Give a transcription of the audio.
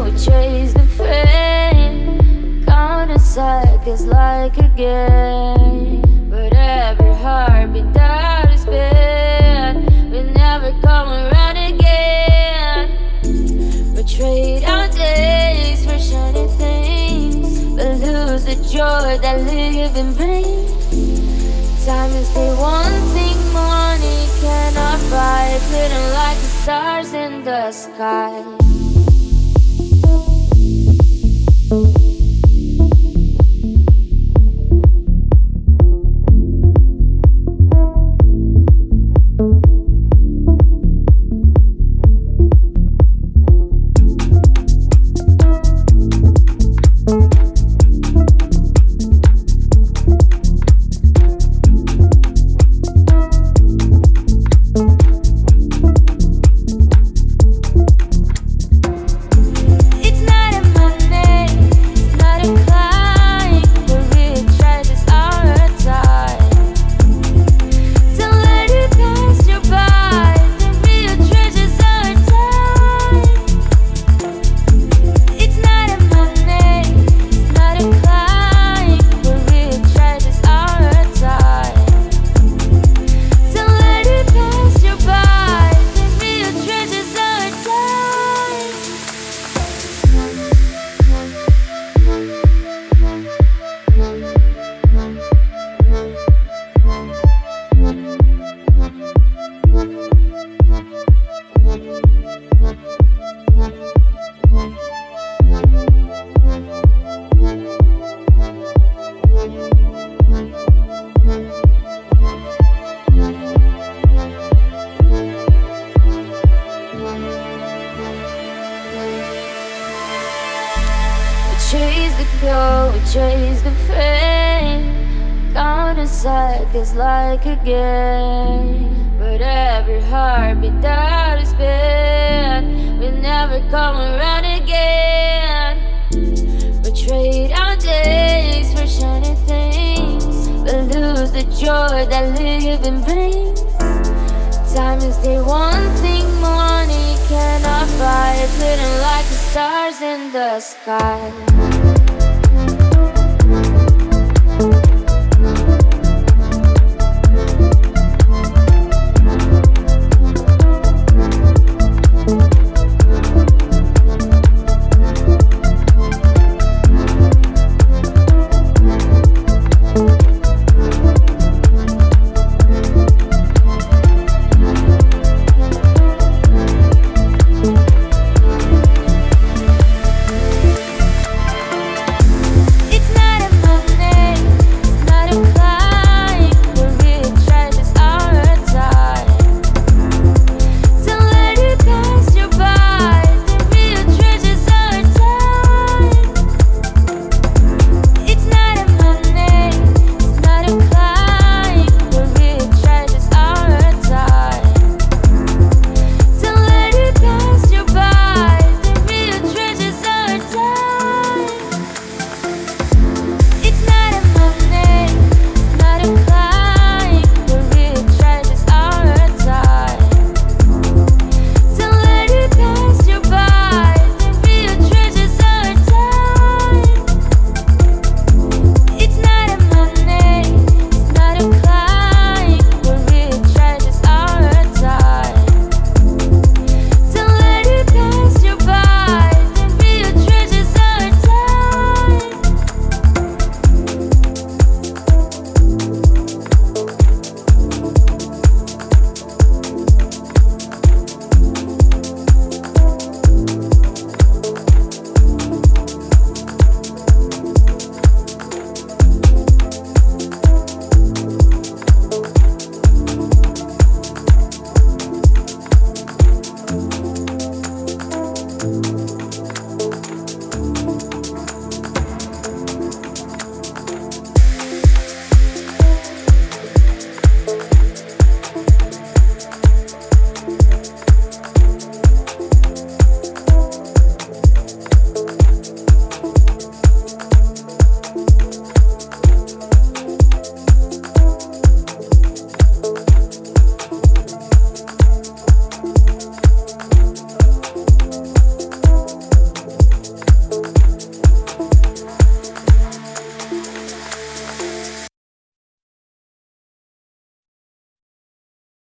we chase the fame. Counting seconds like a game, but every heartbeat that is spent will never come around again. We trade our days for shiny things, but lose the joy that living brings. Time is the one thing money cannot buy. It's hidden like the stars in the sky. Chase the goal, we chase the fame. Counting seconds like a game, but every heartbeat that is spent will never come around again. We trade our days for shiny things, but lose the joy that living brings. Time is the one thing money cannot buy. It's hidden like the stars in the sky.